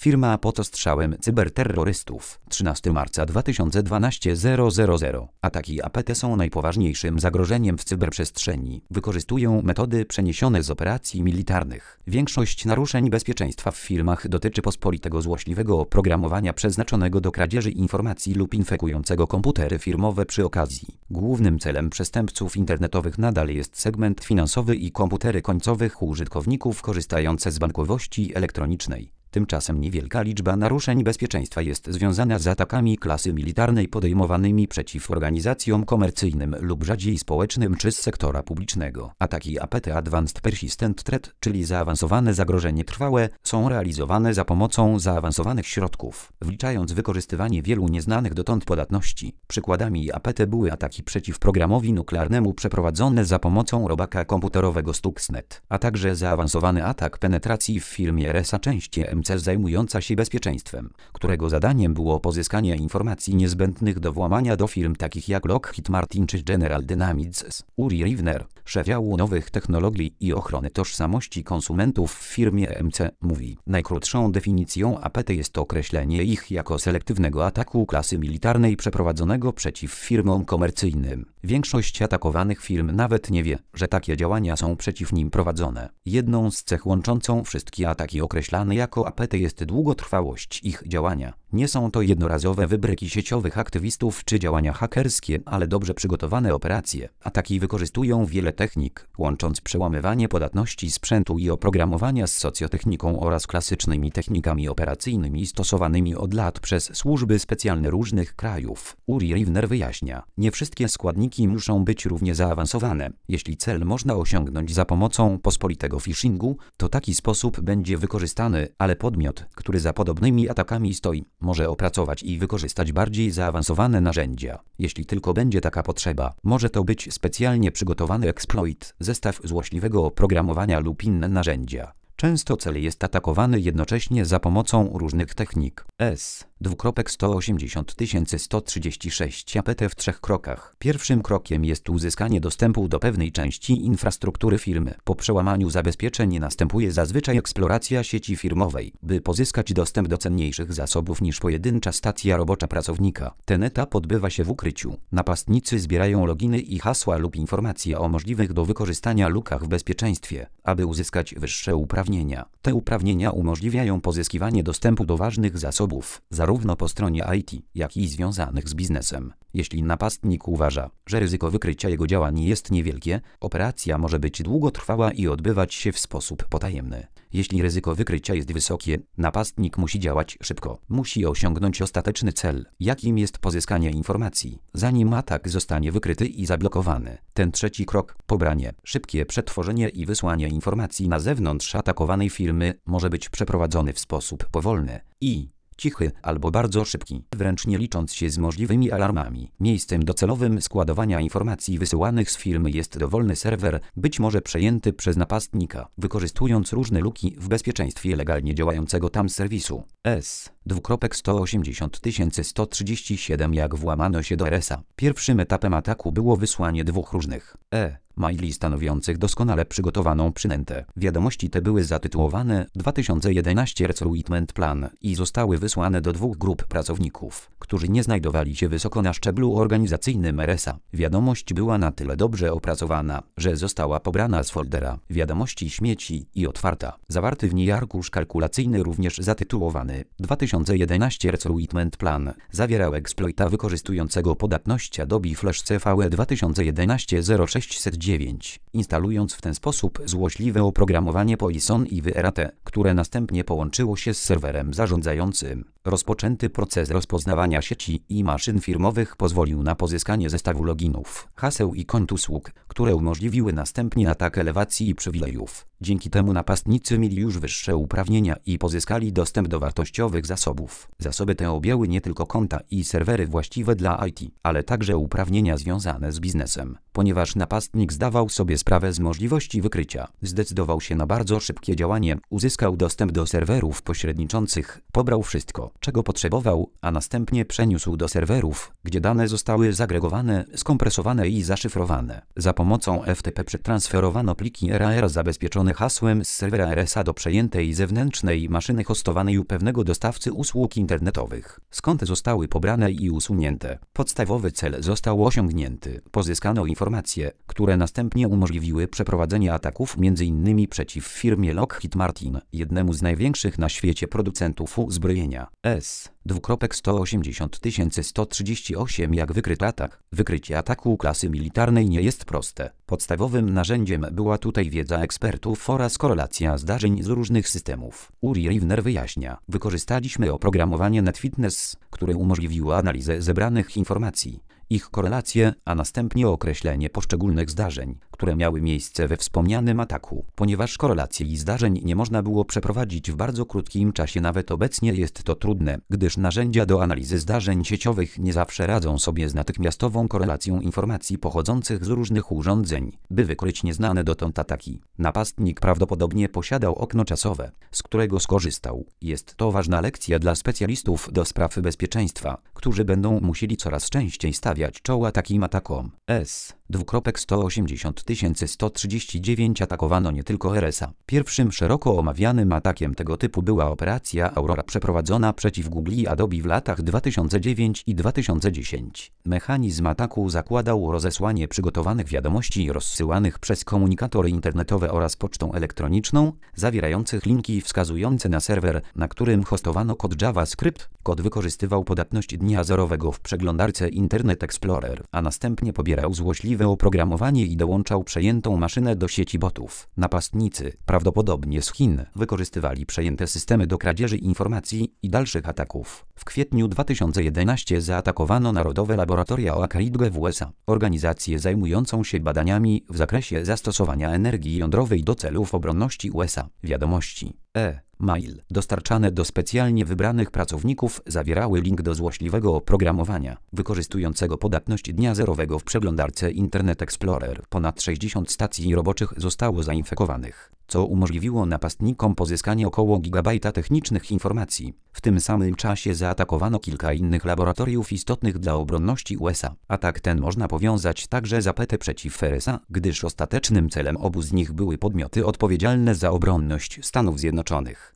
Firma pod ostrzałem cyberterrorystów. 13 marca 2012 000. Ataki APT są najpoważniejszym zagrożeniem w cyberprzestrzeni. Wykorzystują metody przeniesione z operacji militarnych. Większość naruszeń bezpieczeństwa w filmach dotyczy pospolitego złośliwego oprogramowania przeznaczonego do kradzieży informacji lub infekującego komputery firmowe przy okazji. Głównym celem przestępców internetowych nadal jest segment finansowy i komputery końcowych użytkowników korzystające z bankowości elektronicznej. Tymczasem niewielka liczba naruszeń bezpieczeństwa jest związana z atakami klasy militarnej podejmowanymi przeciw organizacjom komercyjnym lub rzadziej społecznym czy z sektora publicznego. Ataki APT Advanced Persistent Threat, czyli zaawansowane zagrożenie trwałe, są realizowane za pomocą zaawansowanych środków, wliczając wykorzystywanie wielu nieznanych dotąd podatności. Przykładami APT były ataki przeciw programowi nuklearnemu przeprowadzone za pomocą robaka komputerowego Stuxnet, a także zaawansowany atak penetracji w firmie RSA części MC zajmująca się bezpieczeństwem, którego zadaniem było pozyskanie informacji niezbędnych do włamania do firm takich jak Lockheed Martin czy General Dynamics. Uri Rivner, szef działu nowych technologii i ochrony tożsamości konsumentów w firmie MC, mówi: najkrótszą definicją APT jest określenie ich jako selektywnego ataku klasy militarnej przeprowadzonego przeciw firmom komercyjnym. Większość atakowanych firm nawet nie wie, że takie działania są przeciw nim prowadzone. Jedną z cech łączącą wszystkie ataki określane jako APT jest długotrwałość ich działania. Nie są to jednorazowe wybryki sieciowych aktywistów czy działania hakerskie, ale dobrze przygotowane operacje. Ataki wykorzystują wiele technik, łącząc przełamywanie podatności sprzętu i oprogramowania z socjotechniką oraz klasycznymi technikami operacyjnymi stosowanymi od lat przez służby specjalne różnych krajów. Uri Rivner wyjaśnia: nie wszystkie składniki muszą być równie zaawansowane. Jeśli cel można osiągnąć za pomocą pospolitego phishingu, to taki sposób będzie wykorzystany, ale podmiot, który za podobnymi atakami stoi, może opracować i wykorzystać bardziej zaawansowane narzędzia. Jeśli tylko będzie taka potrzeba, może to być specjalnie przygotowany exploit, zestaw złośliwego oprogramowania lub inne narzędzia. Często cel jest atakowany jednocześnie za pomocą różnych technik. S-180136 APT w 3 krokach. Pierwszym krokiem jest uzyskanie dostępu do pewnej części infrastruktury firmy. Po przełamaniu zabezpieczeń następuje zazwyczaj eksploracja sieci firmowej, by pozyskać dostęp do cenniejszych zasobów niż pojedyncza stacja robocza pracownika. Ten etap odbywa się w ukryciu. Napastnicy zbierają loginy i hasła lub informacje o możliwych do wykorzystania lukach w bezpieczeństwie, aby uzyskać wyższe uprawnienia. Te uprawnienia umożliwiają pozyskiwanie dostępu do ważnych zasobów, zarówno po stronie IT, jak i związanych z biznesem. Jeśli napastnik uważa, że ryzyko wykrycia jego działań jest niewielkie, operacja może być długotrwała i odbywać się w sposób potajemny. Jeśli ryzyko wykrycia jest wysokie, napastnik musi działać szybko. Musi osiągnąć ostateczny cel, jakim jest pozyskanie informacji, zanim atak zostanie wykryty i zablokowany. Ten trzeci krok, pobranie, szybkie przetworzenie i wysłanie informacji na zewnątrz atakowanej firmy, może być przeprowadzony w sposób powolny i cichy albo bardzo szybki, wręcz nie licząc się z możliwymi alarmami. Miejscem docelowym składowania informacji wysyłanych z firmy jest dowolny serwer, być może przejęty przez napastnika, wykorzystując różne luki w bezpieczeństwie legalnie działającego tam serwisu. S-180137 Jak włamano się do RSA. Pierwszym etapem ataku było wysłanie 2 różnych maili stanowiących doskonale przygotowaną przynętę. Wiadomości te były zatytułowane 2011 Recruitment Plan i zostały wysłane do 2 grup pracowników, którzy nie znajdowali się wysoko na szczeblu organizacyjnym RSA. Wiadomość była na tyle dobrze opracowana, że została pobrana z foldera wiadomości śmieci i otwarta. Zawarty w niej arkusz kalkulacyjny, również zatytułowany 2011 Recruitment Plan, zawierał eksploita wykorzystującego podatność Adobe Flash CVE 2011-0609, instalując w ten sposób złośliwe oprogramowanie Poison i VRAT, które następnie połączyło się z serwerem zarządzającym. Rozpoczęty proces rozpoznawania sieci i maszyn firmowych pozwolił na pozyskanie zestawu loginów, haseł i kont usług, które umożliwiły następnie atak elewacji i przywilejów. Dzięki temu napastnicy mieli już wyższe uprawnienia i pozyskali dostęp do wartościowych zasobów. Zasoby te objęły nie tylko konta i serwery właściwe dla IT, ale także uprawnienia związane z biznesem. Ponieważ napastnik zdawał sobie sprawę z możliwości wykrycia, zdecydował się na bardzo szybkie działanie, uzyskał dostęp do serwerów pośredniczących, pobrał wszystko, czego potrzebował, a następnie przeniósł do serwerów, gdzie dane zostały zagregowane, skompresowane i zaszyfrowane. Za pomocą FTP przetransferowano pliki RAR zabezpieczone hasłem z serwera RSA do przejętej zewnętrznej maszyny hostowanej u pewnego dostawcy usług internetowych, skąd zostały pobrane i usunięte. Podstawowy cel został osiągnięty. Pozyskano informacje, które następnie umożliwiły przeprowadzenie ataków m.in. przeciw firmie Lockheed Martin, jednemu z największych na świecie producentów uzbrojenia. S-180 Jak wykryto atak? Wykrycie ataku klasy militarnej nie jest proste. Podstawowym narzędziem była tutaj wiedza ekspertów oraz korelacja zdarzeń z różnych systemów. Uri Rivner wyjaśnia: wykorzystaliśmy oprogramowanie NetFitness, które umożliwiło analizę zebranych informacji, ich korelacje, a następnie określenie poszczególnych zdarzeń, które miały miejsce we wspomnianym ataku. Ponieważ korelacji zdarzeń nie można było przeprowadzić w bardzo krótkim czasie, nawet obecnie jest to trudne, gdyż narzędzia do analizy zdarzeń sieciowych nie zawsze radzą sobie z natychmiastową korelacją informacji pochodzących z różnych urządzeń, by wykryć nieznane dotąd ataki. Napastnik prawdopodobnie posiadał okno czasowe, z którego skorzystał. Jest to ważna lekcja dla specjalistów do spraw bezpieczeństwa, którzy będą musieli coraz częściej stawiać czoła takim atakom. S-180 atakowano nie tylko RSA. Pierwszym szeroko omawianym atakiem tego typu była operacja Aurora przeprowadzona przeciw Google i Adobe w latach 2009 i 2010. Mechanizm ataku zakładał rozesłanie przygotowanych wiadomości rozsyłanych przez komunikatory internetowe oraz pocztą elektroniczną, zawierających linki wskazujące na serwer, na którym hostowano kod JavaScript. Kod wykorzystywał podatność dnia zerowego w przeglądarce Internet Explorer, a następnie pobierał złośliwe oprogramowanie i dołączał przejętą maszynę do sieci botów. Napastnicy, prawdopodobnie z Chin, wykorzystywali przejęte systemy do kradzieży informacji i dalszych ataków. W kwietniu 2011 zaatakowano Narodowe Laboratoria Oak-Ridge w USA, organizację zajmującą się badaniami w zakresie zastosowania energii jądrowej do celów obronności USA. Wiadomości mail dostarczane do specjalnie wybranych pracowników zawierały link do złośliwego oprogramowania wykorzystującego podatność dnia zerowego w przeglądarce Internet Explorer. Ponad 60 stacji roboczych zostało zainfekowanych, co umożliwiło napastnikom pozyskanie około gigabajta technicznych informacji. W tym samym czasie zaatakowano kilka innych laboratoriów istotnych dla obronności USA. Atak ten można powiązać także z APT przeciw RSA, gdyż ostatecznym celem obu z nich były podmioty odpowiedzialne za obronność Stanów Zjednoczonych.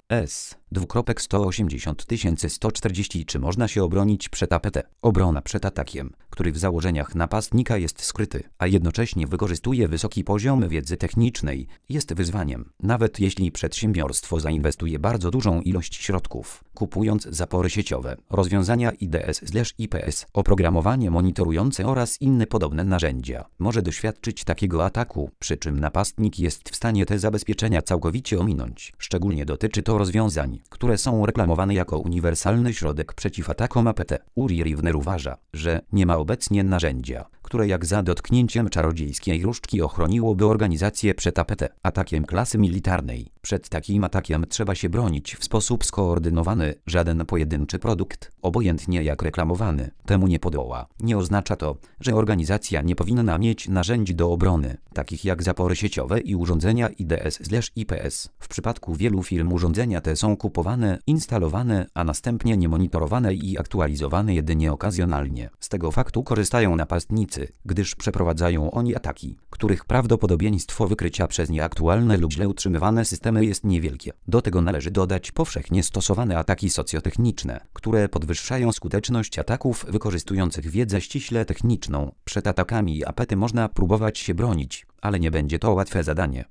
S-180 Czy można się obronić przed APT? Obrona przed atakiem, który w założeniach napastnika jest skryty, a jednocześnie wykorzystuje wysoki poziom wiedzy technicznej, jest wyzwaniem. Nawet jeśli przedsiębiorstwo zainwestuje bardzo dużą ilość środków, kupując zapory sieciowe, rozwiązania IDS/IPS, oprogramowanie monitorujące oraz inne podobne narzędzia, może doświadczyć takiego ataku, przy czym napastnik jest w stanie te zabezpieczenia całkowicie ominąć. Szczególnie dotyczy to rozwiązań, które są reklamowane jako uniwersalny środek przeciw atakom APT. Uri Rivner uważa, że nie ma obecnie narzędzia, które jak za dotknięciem czarodziejskiej różdżki ochroniłoby organizację przed APT, atakiem klasy militarnej. Przed takim atakiem trzeba się bronić w sposób skoordynowany. Żaden pojedynczy produkt, obojętnie jak reklamowany, temu nie podoła. Nie oznacza to, że organizacja nie powinna mieć narzędzi do obrony, takich jak zapory sieciowe i urządzenia IDS/IPS. W przypadku wielu firm urządzenia te są kupowane, instalowane, a następnie niemonitorowane i aktualizowane jedynie okazjonalnie. Z tego faktu korzystają napastnicy, gdyż przeprowadzają oni ataki, których prawdopodobieństwo wykrycia przez nieaktualne lub źle utrzymywane systemy jest niewielkie. Do tego należy dodać powszechnie stosowane ataki socjotechniczne, które podwyższają skuteczność ataków wykorzystujących wiedzę ściśle techniczną. Przed atakami APT można próbować się bronić, ale nie będzie to łatwe zadanie.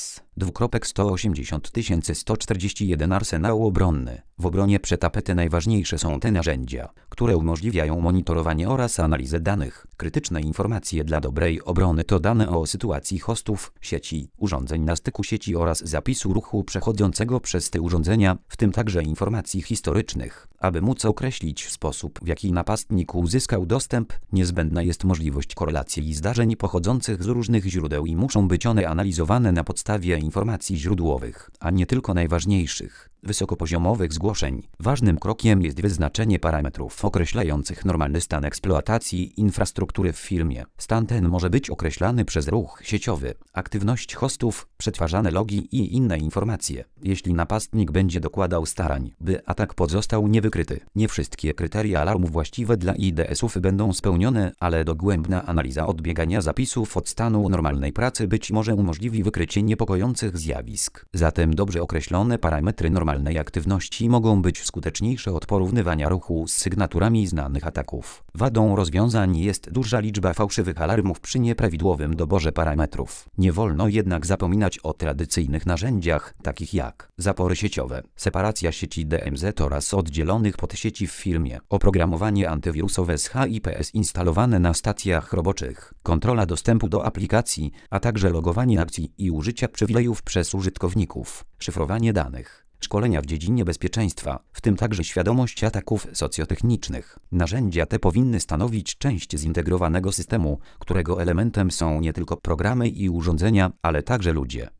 S-180 Arsenał obronny. W obronie przed APT najważniejsze są te narzędzia, które umożliwiają monitorowanie oraz analizę danych. Krytyczne informacje dla dobrej obrony to dane o sytuacji hostów, sieci, urządzeń na styku sieci oraz zapisu ruchu przechodzącego przez te urządzenia, w tym także informacji historycznych. Aby móc określić sposób, w jaki napastnik uzyskał dostęp, niezbędna jest możliwość korelacji zdarzeń pochodzących z różnych źródeł i muszą być one analizowane na podstawie informacji źródłowych, a nie tylko najważniejszych. wysokopoziomowych zgłoszeń. Ważnym krokiem jest wyznaczenie parametrów określających normalny stan eksploatacji infrastruktury w firmie. Stan ten może być określany przez ruch sieciowy, aktywność hostów, przetwarzane logi i inne informacje. Jeśli napastnik będzie dokładał starań, by atak pozostał niewykryty, nie wszystkie kryteria alarmu właściwe dla IDS-ów będą spełnione, ale dogłębna analiza odbiegania zapisów od stanu normalnej pracy być może umożliwi wykrycie niepokojących zjawisk. Zatem dobrze określone parametry normalnej aktywności mogą być skuteczniejsze od porównywania ruchu z sygnaturami znanych ataków. Wadą rozwiązań jest duża liczba fałszywych alarmów przy nieprawidłowym doborze parametrów. Nie wolno jednak zapominać o tradycyjnych narzędziach, takich jak zapory sieciowe, separacja sieci DMZ oraz oddzielonych podsieci w firmie, oprogramowanie antywirusowe z HIPS instalowane na stacjach roboczych, kontrola dostępu do aplikacji, a także logowanie akcji i użycia przywilejów przez użytkowników, szyfrowanie danych. Szkolenia w dziedzinie bezpieczeństwa, w tym także świadomość ataków socjotechnicznych. Narzędzia te powinny stanowić część zintegrowanego systemu, którego elementem są nie tylko programy i urządzenia, ale także ludzie.